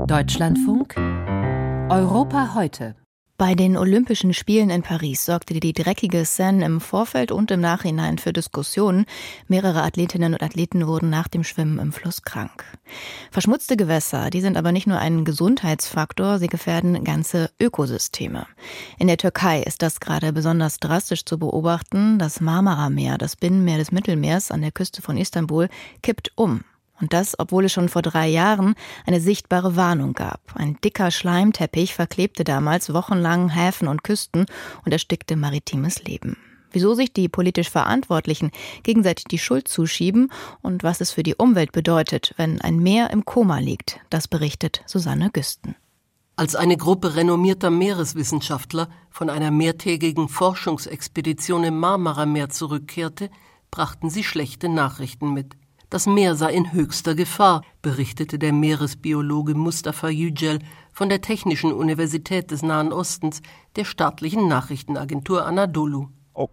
Deutschlandfunk Europa heute. Bei den Olympischen Spielen in Paris sorgte die dreckige Seine im Vorfeld und im Nachhinein für Diskussionen. Mehrere Athletinnen und Athleten wurden nach dem Schwimmen im Fluss krank. Verschmutzte Gewässer, die sind aber nicht nur ein Gesundheitsfaktor, sie gefährden ganze Ökosysteme. In der Türkei ist das gerade besonders drastisch zu beobachten. Das Marmara-Meer, das Binnenmeer des Mittelmeers an der Küste von Istanbul, kippt um. Und das, obwohl es schon vor 3 Jahren eine sichtbare Warnung gab. Ein dicker Schleimteppich verklebte damals wochenlang Häfen und Küsten und erstickte maritimes Leben. Wieso sich die politisch Verantwortlichen gegenseitig die Schuld zuschieben und was es für die Umwelt bedeutet, wenn ein Meer im Koma liegt, das berichtet Susanne Güsten. Als eine Gruppe renommierter Meereswissenschaftler von einer mehrtägigen Forschungsexpedition im Marmara-Meer zurückkehrte, brachten sie schlechte Nachrichten mit. Das Meer sei in höchster Gefahr, berichtete der Meeresbiologe Mustafa Yücel von der Technischen Universität des Nahen Ostens, der staatlichen Nachrichtenagentur Anadolu.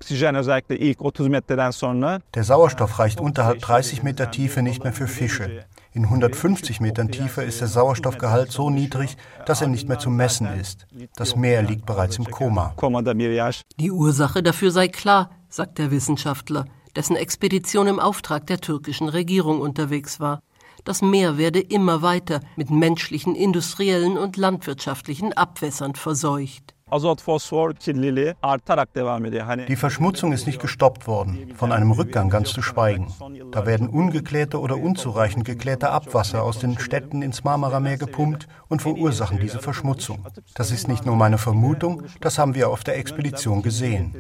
Der Sauerstoff reicht unterhalb 30 Meter Tiefe nicht mehr für Fische. In 150 Metern Tiefe ist der Sauerstoffgehalt so niedrig, dass er nicht mehr zu messen ist. Das Meer liegt bereits im Koma. Die Ursache dafür sei klar, sagt der Wissenschaftler, dessen Expedition im Auftrag der türkischen Regierung unterwegs war. Das Meer werde immer weiter mit menschlichen, industriellen und landwirtschaftlichen Abwässern verseucht. Die Verschmutzung ist nicht gestoppt worden, von einem Rückgang ganz zu schweigen. Da werden ungeklärte oder unzureichend geklärte Abwasser aus den Städten ins Marmara-Meer gepumpt und verursachen diese Verschmutzung. Das ist nicht nur meine Vermutung, das haben wir auf der Expedition gesehen.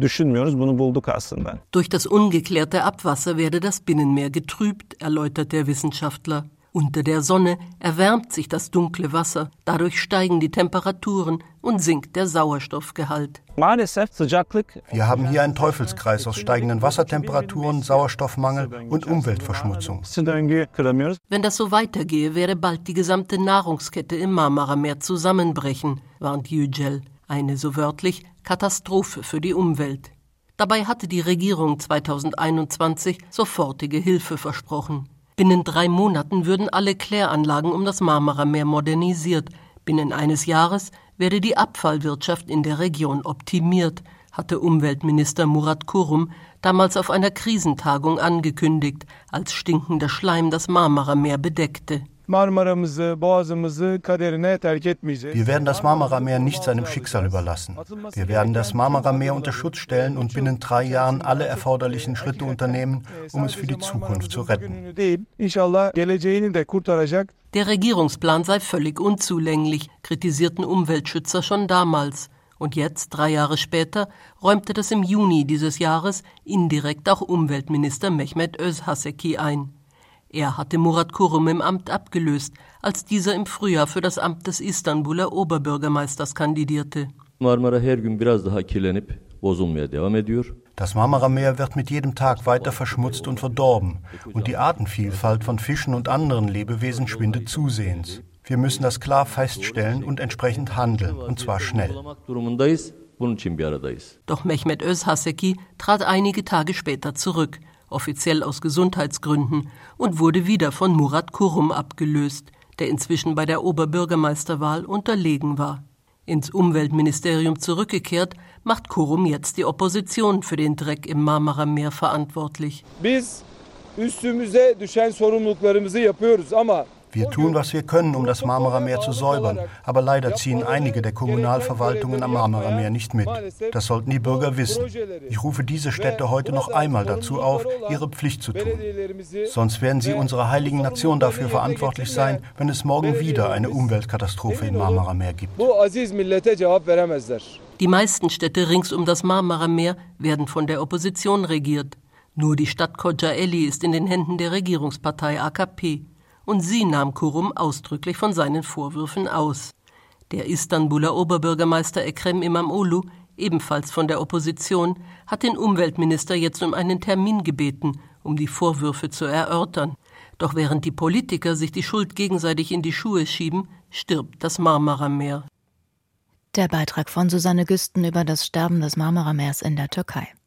Durch das ungeklärte Abwasser werde das Binnenmeer getrübt, erläutert der Wissenschaftler. Unter der Sonne erwärmt sich das dunkle Wasser, dadurch steigen die Temperaturen und sinkt der Sauerstoffgehalt. Wir haben hier einen Teufelskreis aus steigenden Wassertemperaturen, Sauerstoffmangel und Umweltverschmutzung. Wenn das so weitergehe, werde bald die gesamte Nahrungskette im Marmara-Meer zusammenbrechen, warnt Yücel. Eine, so wörtlich, Katastrophe für die Umwelt. Dabei hatte die Regierung 2021 sofortige Hilfe versprochen. Binnen 3 Monaten würden alle Kläranlagen um das Marmara-Meer modernisiert. Binnen eines Jahres werde die Abfallwirtschaft in der Region optimiert, hatte Umweltminister Murat Kurum damals auf einer Krisentagung angekündigt, als stinkender Schleim das Marmara-Meer bedeckte. Wir werden das Marmara-Meer nicht seinem Schicksal überlassen. Wir werden das Marmara-Meer unter Schutz stellen und binnen 3 Jahren alle erforderlichen Schritte unternehmen, um es für die Zukunft zu retten. Der Regierungsplan sei völlig unzulänglich, kritisierten Umweltschützer schon damals. Und jetzt, 3 Jahre später, räumte das im Juni dieses Jahres indirekt auch Umweltminister Mehmet Özhaseki ein. Er hatte Murat Kurum im Amt abgelöst, als dieser im Frühjahr für das Amt des Istanbuler Oberbürgermeisters kandidierte. Das Marmara-Meer wird mit jedem Tag weiter verschmutzt und verdorben und die Artenvielfalt von Fischen und anderen Lebewesen schwindet zusehends. Wir müssen das klar feststellen und entsprechend handeln, und zwar schnell. Doch Mehmet Özhaseki trat einige Tage später zurück, offiziell aus Gesundheitsgründen, und wurde wieder von Murat Kurum abgelöst, der inzwischen bei der Oberbürgermeisterwahl unterlegen war. Ins Umweltministerium zurückgekehrt, macht Kurum jetzt die Opposition für den Dreck im Marmara-Meer verantwortlich. Wir tun, was wir können, um das Marmara-Meer zu säubern, aber leider ziehen einige der Kommunalverwaltungen am Marmara-Meer nicht mit. Das sollten die Bürger wissen. Ich rufe diese Städte heute noch einmal dazu auf, ihre Pflicht zu tun. Sonst werden sie unserer heiligen Nation dafür verantwortlich sein, wenn es morgen wieder eine Umweltkatastrophe im Marmara-Meer gibt. Die meisten Städte rings um das Marmara-Meer werden von der Opposition regiert. Nur die Stadt Kocaeli ist in den Händen der Regierungspartei AKP. Und sie nahm Kurum ausdrücklich von seinen Vorwürfen aus. Der Istanbuler Oberbürgermeister Ekrem İmamoğlu, ebenfalls von der Opposition, hat den Umweltminister jetzt um einen Termin gebeten, um die Vorwürfe zu erörtern. Doch während die Politiker sich die Schuld gegenseitig in die Schuhe schieben, stirbt das Marmara-Meer. Der Beitrag von Susanne Güsten über das Sterben des Marmara-Meers in der Türkei.